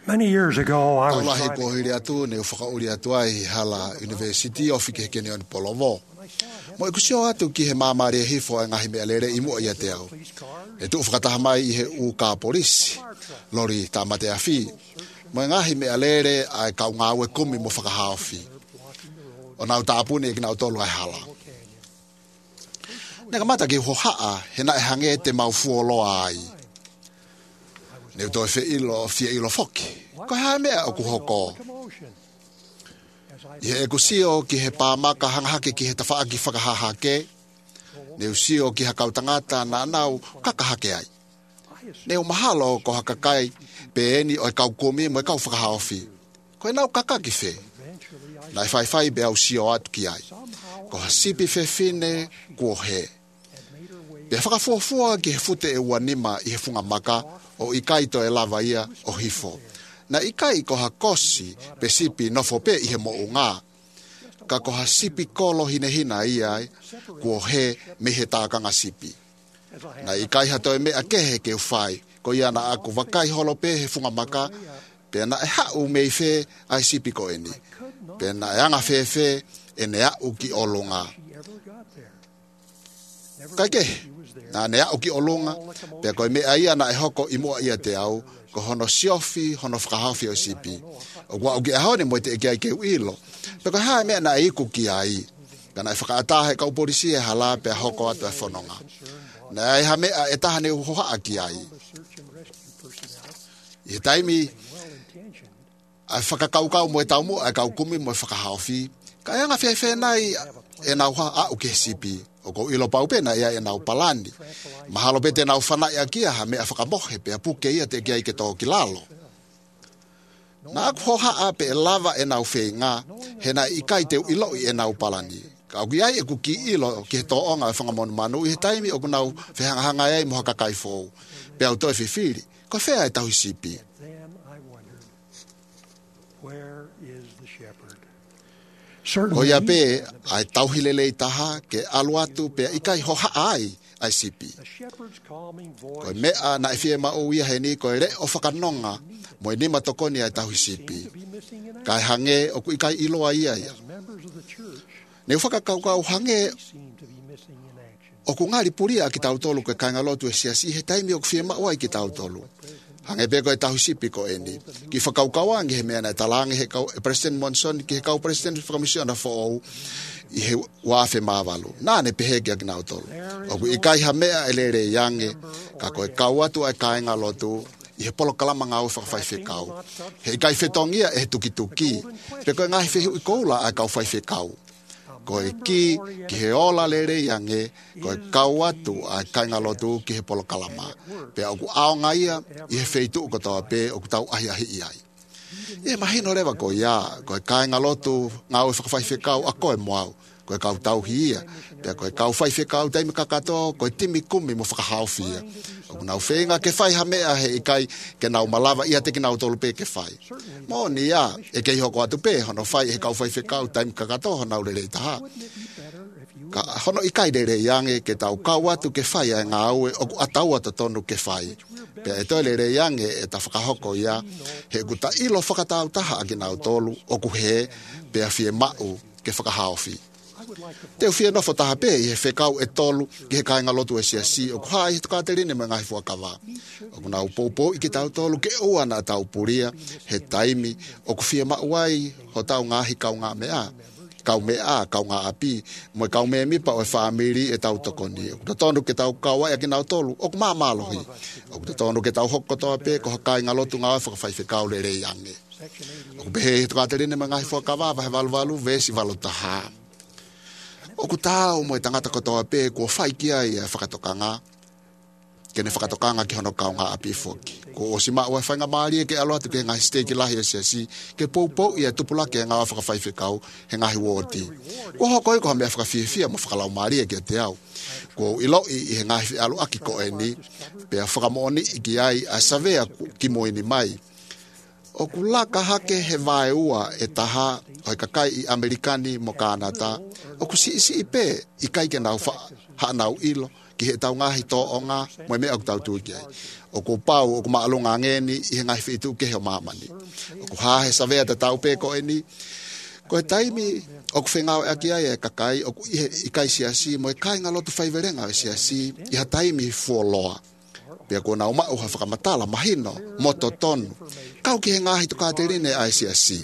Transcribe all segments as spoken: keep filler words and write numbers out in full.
Many years ago, I Taula was he driving. ko hiri atu ne ufaka uri atu ai hala University of Kekene on Polovo. Mo ikusio atu ki he mamare hifo e ngahi me alere imu ia te au. E tu ufakataha mai i he u ka polisi. Lori tamate afi. Mo ngahi me alere ai kau ngawe kumi mo whakahaofi. O nau tāpuni e ki nau tolu ai hala. Nega mata ki hohaa he na e hange te mau fuoloa ai. Neu toi fe ilo fia ilo foki. Ko hae mea o kuhoko. I he ekusio ki he pāmaka hangahake ki he tawhaaki whakahahake. Neu sio ki hakau tangata na nau kakahake ai. Neu mahalo ko hakakai pe eni o e kau komi mo e kau whakahaofi. Ko e nau kakaki fe. Na e whai whai be au sio atu ki ai. Ko ha sipi fe fine kua he. Pe whakafuafua ki he fute e wanima i he funga maka o ikai to e lava ia o hifo. Na ikai ko ha kosi pe sipi nofo pe i he mo unga. Ka ko ha sipi kolo hine hina ia kua he me he tākanga sipi. Na ikai ha toi mea kehe ke uwhai ko ia na aku wakai holo pe he funga maka pe na e hau mei fe ai sipi ko eni. Pe na e anga fe fe e ne au ki olunga. Kai ke, na ne au ki olunga, pe koe mea ia na e hoko i mua ia te au, ko hono siofi, hono whakahawhi o sipi. O kua au ki ahone mo te eke ai ke uilo. Pe koe hae mea na e iku ki ai. Kana e whakaatahe kau polisi e hala pe hoko atu e whanonga. Na e ha mea e tahane uhoha ki ai. I he taimi, ai whakakaukau mo e tau mo, ai kau kumi mo e whakahawhi. Ka anga whea whea nai e nau ha au ke sipi. O ko ilo pau pena ia e nau palani. Mahalo pe te nau whana ia kia ha mea whakamohe pe a puke ia te kia i ke tō ki lalo. Na aku hoha a pe e lava e nau whea ngā, he na ikai te ilo i e nau palani. Ka au ki ai e ku ki ilo ki he tō onga e whangamonu manu i he taimi o ku nau whehangahanga ai moha kakai fōu. Pe au toi whiwhiri, ko whea e tau sipi. Ko ia pe ai tauhilele i taha ke aluatu pe ikai hoha ai ai sipi. Ko mea na e fie ma o ia he ni ko e re o whakanonga mo e nima tokoni ai tahu sipi. Kai hange o ku ikai iloa ia ia. Ne whakakaukau hange o ku ngari puria ki tautolu ke kaingalotu e siasi he taimi o ku fie ma o ai ki tautolu. Hange pe ko e tahu sipi ko eni. Ki whakaukawangi he mea na e talangi he kau, e President Monson, ki he kau President Whakamisiona fo au, i he wafe mawalu. Nā ne pehe ki a kinau tolu. O ku ikai ha mea e lere yange, ka ko e kau atu ai kainga lotu, i he polo kalama ngau whakawhai whekau. He ikai whetongia e he tuki tuki. Pe ko e ngahi whehu i koula ai kau whai whekau. Ko e ki, ki he ola lere yange, ko e kau atu ai kainga lotu ki he polo kalama. Pe au ku aonga ia, i he wheitu uko tawa pe, o ku tau ahi ahi iai. E mahino rewa ko ia, ko e kainga lotu ngau e whakawhai whekau, a koe moau. Ko e kau tau hi ia, pe ko e kau whai whekau, teimi kakato, ko e timi kumi mo whakahauwhia. O ku nau whenga ke whai ha mea he ikai, ke nau malava ia te ki nau tolu pe ke whai. Mo ni ia, e kei hoko atu pe, hono whai he kau whai whekau, teimi kakato, honau lere taha. Ka hono ikai lere yange, ke tau kau atu ke whai ai ngā aue, o ku atau atu tonu ke whai. Pe e toi lere yange, e ta whakahoko ia, he ku ta ilo whakatau taha a ki nau tolu, o ku he, pe a fie mau, ke whakahauwhi. Te uwhia nofo taha pe i he whekau e tolu ki he kainga lotu e siasi o ku hai he tukaterine me ngahi fuakawa. O ku nau popo i ki tau tolu ke uana tau puria he taimi o ku whia mauai ho tau ngahi kau ngā mea. Kau mea, kau ngā api, mo e kau mea mipa o e whaamiri e tau tokoni. O ku tonu ke tau kawai a ki nau tolu o ku mamalohi. O ku tonu ke tau hoko toa pe ko ha kainga lotu ngā whakawhai whekau le rei ange. O ku behe he tukaterine me ngahi fuakawa vahe valu valu vesi valu taha. O ku tau mo e tangata kotoa pe kua whai ki ai e whakatokanga. Kene whakatokanga ki hono kau ngā api foki. Ko o si maa whainga maari e ke alo atu ke ngahi steki lahi e siasi. Ke pou pou i e tupulake e ngā whakawhai whekau he ngahi wōti. Ko hoko i ko hamea whakawhiwhia mo whakalau maari e ke te au. Ko ilo i he ngahi alu aki ko e ni. Pe a whakamooni i ki ai a savea ki moini mai. O ku laka hake he vae ua e taha o he kakai i Amerikani mo Kanata. O ku si isi i pe i kai ke nau ha nau ilo ki he tau ngahi tō o ngā, moe mea o tau tui ki ai. O ko pau, o ko maalunga ngeni, i he ngahi whitu ke he o mamani. O ko hahe savea te tau pe ko eni, ko he taimi, o ko whengau e aki ai e kakai, o ko i kai siasi, mo e kai ngā lotu whaiverenga e siasi, i ha taimi fuoloa. Pea ko nā umau ha whakamatala, mahino, moto tonu. Kau ki he ngahi to kāterine ai siasi.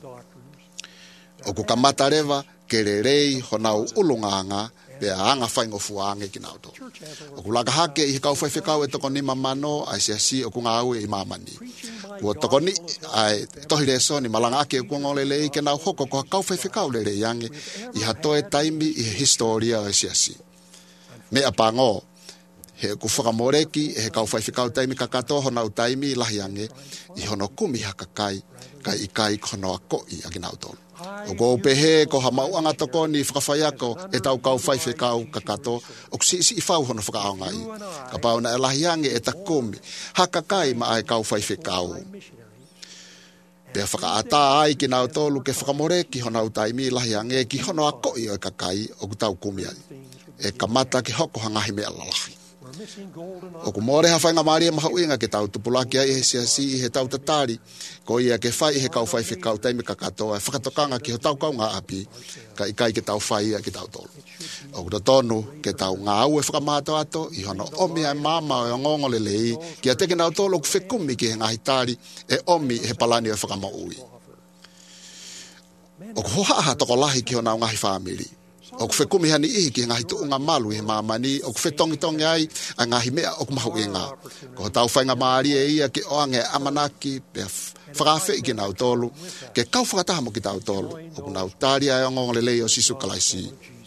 O ko kamata rewa, ke re rei, honau ulunganga, pea anga whaingo fuange ki nao to. O ku laka hake i he kau whaiwhekau e toko ni mamano, ai siasi o ku ngā aue i mamani. Kua toko ni, ai tohi re so ni malanga ake kua ngole lei ke nau hoko ko kau whaiwhekau le re yange, i hatoe taimi i he historia ai siasi. Me apango, he ku whakamoreki, he kau whaiwhekau taimi kakato honau taimi i lahi ange, i hono kumi hakakai, kai i kai kono a koi a ki nau tolu. O ko pehe ko ha mauanga toko ni whakawhaiako e tau kau whaiwhekau kakato o si si i whau hono whakaonga i. Ka pau na e lahiange e takumi hakakai ma ai kau whaiwhekau. Pea whakaata ai ki nau tolu ke whakamoreki honau taimi lahiange ki hono a koi o e kakai o ku tau kumi ai. E kamata ki hoko hangahi mea lalahi. O ku more ha whainga maria maha uinga ke tau tupulaki ai he siasi i he tau tatari ko ia ke whai he kau whai whikau taimi kakatoa e whakatokanga ki ho tau kau ngā api ka ikai ke tau whai ia ki tau tolu. O ku tonu ke tau ngā au e whakamāto ato i hono omi ai mama o ngongo le lei ki a teke nau tolu ku whekumi ki he ngahi tari e omi he palani o e whakamau ui. O ku hoha toko lahi ki ho nau ngahi whamiri. O ku whekumi hani ihi ki ngahi tuunga malu he mamani, o ku whetongi tongi ai, a ngahi mea o ku mahu e ngā. Ko tau whainga maari e ia ki oange amanaki, pe whakawhi i ki nau tolu, ke kau whakataha mo ki tau tolu, o ku nau tāri ai o ngongolelei o sisu kalaisi.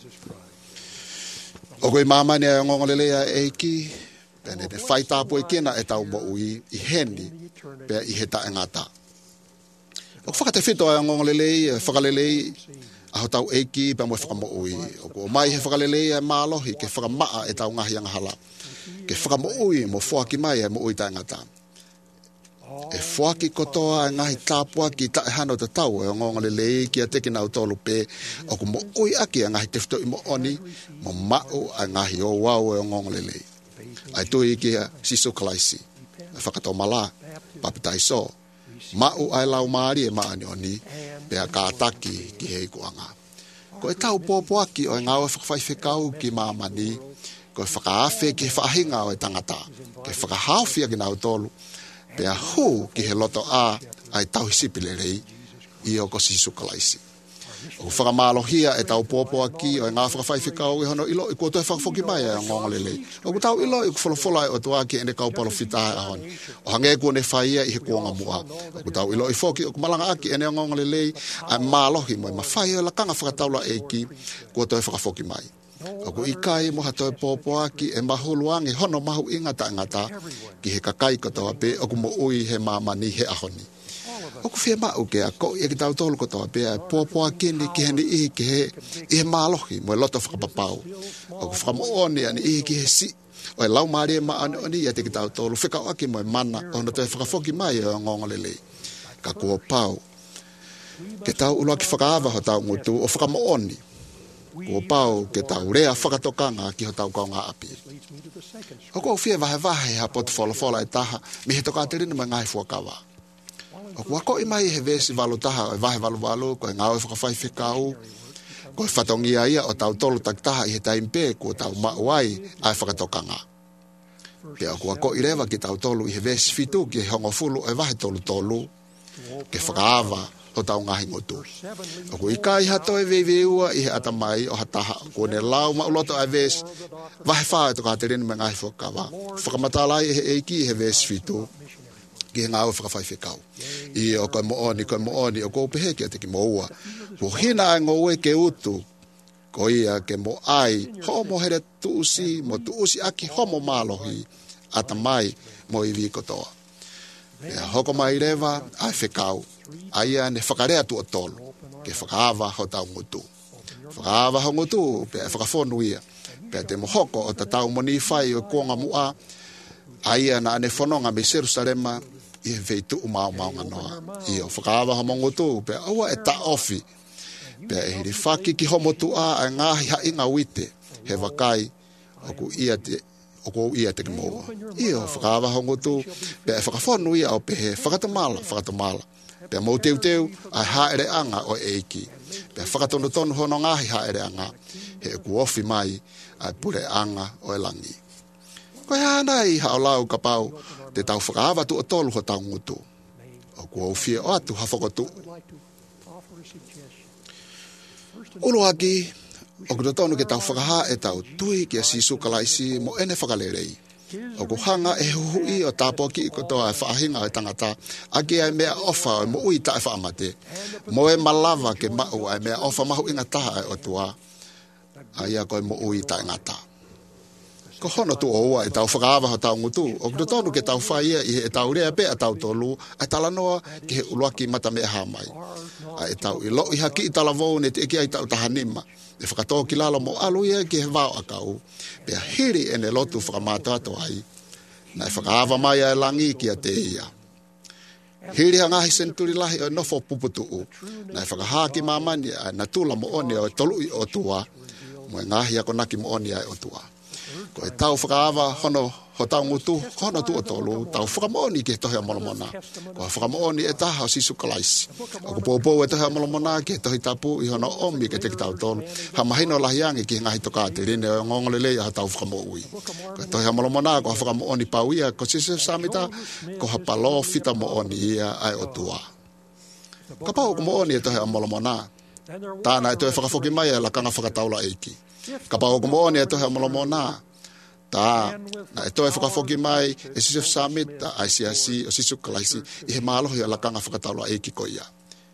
O ku i mamani ai o ngongolelei a eiki, pe ne te whaitapu e kena e tau mo ui, i heni, pe i he ta e ngata. O ku whakate whito ai o ngongolelei, whakalelei, aho tau eiki pa mo whakamo ui. O ko mai he whakalelei e mālohi ke whakamaa e tau ngahi angahala. Ke whakamo ui mo whuaki mai e mo ui tai ngata. E whuaki kotoa e ngahi tāpua ki ta e hano te tau e o ngongolelei ki a teki nau tolu pe o ko mo ui aki e ngahi tefto i mo oni mo mau a ngahi o wau e o ngongolelei. Ai tui ki a sisu kalaisi. E whakato mala, papitai so. Mau ai lau maari e maani oni, pea kātaki ki hei kuanga. Ko e tau pōpoaki o e ngāua whakawhaiwhekau ki mamani, ko e whakaafe ki he whaahinga o e tangata, ke whakahawhia ki nau tolu, pea hu ki he loto a ai tau hisipile rei, i o ko sisu kalaisi. O whakamalohia e tau pōpoaki o e ngā whakawhaiwhekau e hono ilo i kua toi whakafoki mai e o ngongolelei. O ku tau ilo i ku wholofola o tuaki e ne kaupalo whitahe a honi. O hange kua ne whaia i he kuonga mua. O ku tau ilo i whoki o ku malanga aki e ne o ngongolelei a mālohi mo e mawhaia la kanga whakataula eiki kua toi whakafoki mai. O ku ikai mo hatoi pōpoaki e mahuluangi hono mahu ingata ngata ki he kakai katoa pe o ku mo ui he mamani he ahoni. O ku whia mau ke a ko i ki tau tolu kotoa pia pōpoa kini ki heni ihi ki he i he mālohi mo e loto whakapapau. O ku whakamooni ani ihi ki he si o e lau maari e maani oni i a te ki tau tolu whikau aki mo e mana o no te whakafoki mai e o ngongolelei. Ka kua pau. Ke tau uloa ki whakaawa ho tau ngutu o whakamooni. Kua pau ke tau rea whakatokanga ki ho tau kau ngā api. O kua whia vahe vahe ha potu wholofola e taha mi he toka aterina mai ngai fuakawa. O kua ko i mai he vesi walu taha o e vahe walu walu, ko e ngau e whakawhaiwhekau, ko e whatongia ia o tau tolu tak taha i he taimpe ko tau mauai ai whakatokanga. Pea o kua ko i rewa ki tau tolu i he vesi fitu ki he hongo fulu o e vahe tolu tolu, ke whakaawa o tau ngahi ngotu. O ku i kai hato e veiveua i he atamai o hataha, ko ne lau mauloto ai vesi, vahe whaa e toka tereni me ngahi whakawa. Whakamatalai e he eiki i he vesi fitu, ki he ngā ua whakawhaiwhekau. I o koe mooni, koe mooni, o kou pehe ki a te ki mo ua. Ko hina ai ngō ue ke utu, ko ia ke mo ai, ho mo here tuusi, mo tuusi aki homo mālohi, ata mai mo i vi kotoa. Ia hoko mai rewa, ai whekau, ai ane whakarea tu o tolu, ke whakaawa ho tau ngutu. Whakaawa ho ngutu, pe whakafonu ia, pe te mohoko o ta tau moni whai o kuonga mua, ai ana ane whanonga me Jerusalema, i he veitu umau mau nganoa. I o whakaawa ho mongotu, pe aua e ta ofi. Pe e hiri whaki ki homo tua a ngāhi ha inga wite, he wakai, o ku ia te o ko ia te mo ia whakawa hongo tu pe whakawhonu ia o pe he whakatamala whakatamala pe mo teu teu ai haere anga o eiki pe whakatono tonu hono ngahi haere anga he ku ofi mai ai pure anga o elangi ko hana i haolau kapau te tau whakawa tu o tolu ho tau ngutu o ku ofi o atu hafokotu ulu aki o ku tonu ke tau whakaha e tau tui ki a sisu kalaisi mo ene whakalerei o ku hanga e hui o tapo ki ko toa e whaahinga e tangata aki ai mea ofa o mo ui ta e whaamate mo e malava ke mau ai mea ofa mahu inga taha e o tua ai a koe mo ui ta ngata ko hono tu oua e tau whakaava ho tau ngutu o ku tonu ke tau whaia i e tau rea pe a tau tolu ai talanoa ki he uluaki mata mea hamai ai tau i lo i haki i talavou ne te eki ai tau tahanima e whakatoa ki lalo mo alu ia ki he vau akau pea hiri ene lotu whakamatato ai na e whakaava mai ai langi ki a te ia hiri ha ngahi senturi lahi o nofo puputu u na e whakahaki mamani ai na tula mo oni o tolu i o tua mo e ngahi ako naki mo oni ai o tua ko e tau whakaava hono ho tau ngutu hono tu o tolu tau whakamooni ke tohe a molomona ko whakamooni e taha o sisu kalaisi o ko pōpō e tohe a molomona ke tohi tapu i hono omi ke teki tau tolu ha mahino lahiangi ki ngahi toka te rine o ngongolele a tau whakamoui ko tohe a molomona ko whakamooni pau ia ko sisu samita ko ha palo fita mooni ia ai o tua ka pau ko mooni e tohe a molomona tāna e tohe whakafoki mai e lakanga whakataula eiki ka pau ko mooni e tohe a molomona ta na e toi whakafoki mai e Sisef Summit a I C R C o sisu kalaisi i he mālohi a lakanga whakataula e ki ko ia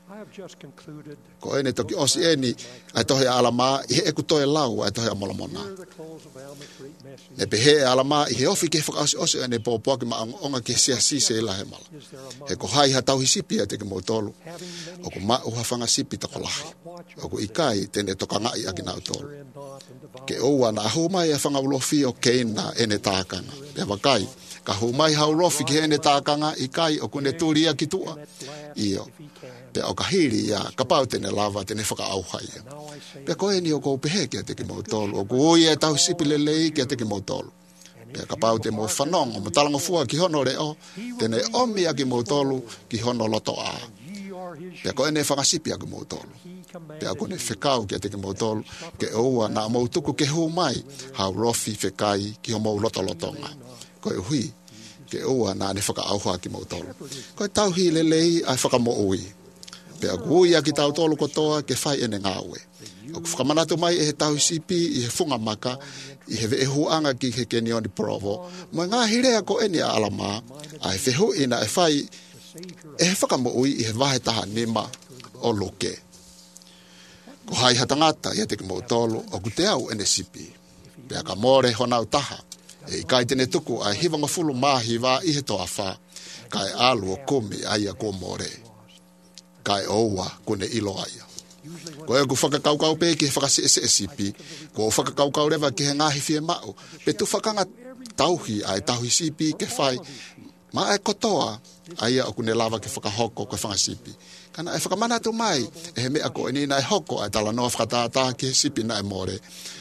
ko ene toki osi eni ai tohe a alama i he eku toe lau ai tohe a molamona e pehe e alama i he ofi ke whakaosi osi ene pōpua ki ma onga ke C R C se ila he mala he ko hai ha tauhi sipi e te ke mo tolu o ko ma uha whanga sipi tako lahi o ko ikai tene toka ngai a ki nau tolu ke oua na ahu mai e whanga ulofi o keina ene tākanga e wakai ka hu mai hau lofi ki ene tākanga ikai o kune tūria ki tua iyo pe o ka hiri ia ka pau tene lava tene whaka auhai pe ko eni o ko pehe ki a te ki mo tolu o ko ui e tau sipi lelei ki a te ki mo tolu pe ka pau te mo whanong o mo talango fua ki hono reo tene omi a ki mo tolu ki hono loto a pe ko ene whaka sipi a ki mo tolu pe a kone whekau ki a te ki mo tolu ke oua na mo tuku ke hu mai hau rofi whekai ki ho mo loto lotonga ko e hui ke oua na ne whaka auha ki mo tolu ko e tau hi lelei ai whaka mo ui pe a kui a ki tau tolu kotoa ke whai ene ngāwe o ku whakamanatu mai e he tau sipi i he funga maka i he ve huanga ki he Kenioni Provo mo ngā hirea ko eni a alama a he whehu ina e whai e he whaka mo ui i he wahe taha nima o loke ko hai hatangata i a te ki mo tolu o ku te au ene sipi pe a ka more honau taha e kai tene tuku ai hivanga fulu mahi wā i he toa wha kai alu o kumi ai a ko more kai oua kune ilo aia ko e ku whakakaukau pe ki he whakasi ese e sipi ko whakakaukau rewa ki he ngahi fie mao pe tu whakanga tauhi ai tauhi sipi ke whai ma e kotoa ai a kune lava ke whakahoko ko whangasipi kana e whakamanatu mai e he mea ko e nina e hoko ai tala noa whakatata ki he sipi na e more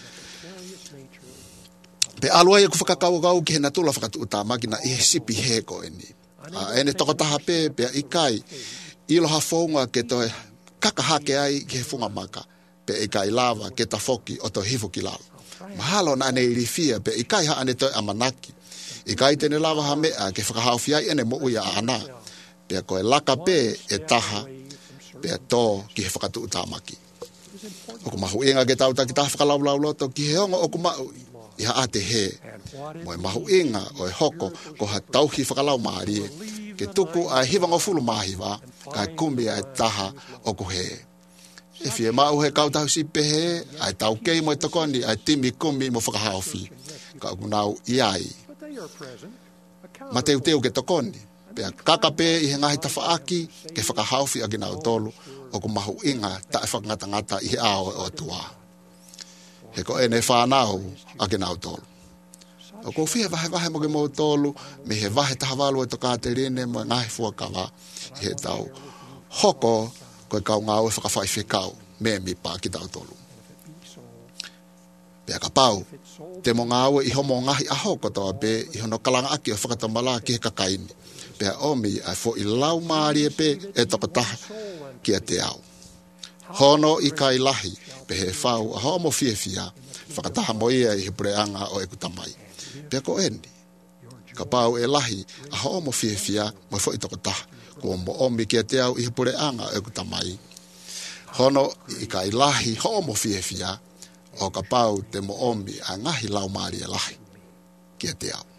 pe alua ia ku whakakaukau ki he natula whakatu utamaki na i he sipi he ko e ni e ne tokotaha pe pe ikai iloha whaunga ke toi kakahake ai ki he funga maka pe ikai lava ke ta foki o to hifu ki lalo mahalo na ane irifia pe ikai ha ane toi amanaki ikai tene lava ha mea ke whakahaufi ai ene mo uia ana pe koe laka pe e taha pe to ki he whakatu utamaki o ku mahu inga ke tau ta ki taha whakalaulau loto ki he hongo o ku mau i ha ate he mo e mahu inga o e hoko ko ha tauhi whakalau maarie ke tuku a hivanga fulu mahiwa kai kumi ai taha o ku he e fie mau he kau tahu si pehe ai tau kei mo e tokoni ai timi kumi mo whakahaufi ka ku nau iai ma teu teu ke tokoni pe a kaka pe i he ngahi tawhaaki ke whakahaufi a ginau tolu o ku mahu inga ta e whakangata ngata i he ao o tua he ko ene whanau a ginau tolu o ko fia vahe vahe mo ke mo tolu me he vahe tahawalu e toka te rene mo ngahi fuakawa i he tau hoko ko e kau ngau e whakawhai whekau me mi pā ki tau tolu Pea ka pau, te mo ngāwe i homo ngahi aho kotoa pe, i hono kalanga aki o whakatamala ki he kakaini. Pea omi ai fo i lau maari e pe e tokotaha ki a te au. Hono i kai lahi, pe he whau a homo fie fia, whakataha mo ia i he pureanga o e kutamai. Pea ko eni, ka pau e lahi a homo fie fia mo fo i tokotaha, ko mo omi ki a te au i he pureanga o e kutamai. Hono i kai lahi homo fie fia, o ka pau te mo omi a ngahi lau maari e lahi ki a te au.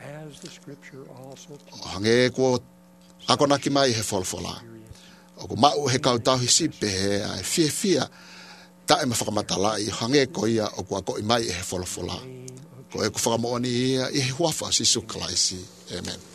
O hange ko akona ki mai he folfola. O ko mau he kautau hisipe he a fie fia ta e mawhakamatala i hange ko ia o ko ako i mai he folfola. Ko e ko whakamooni ia i he huafa si sukalaisi. Amen.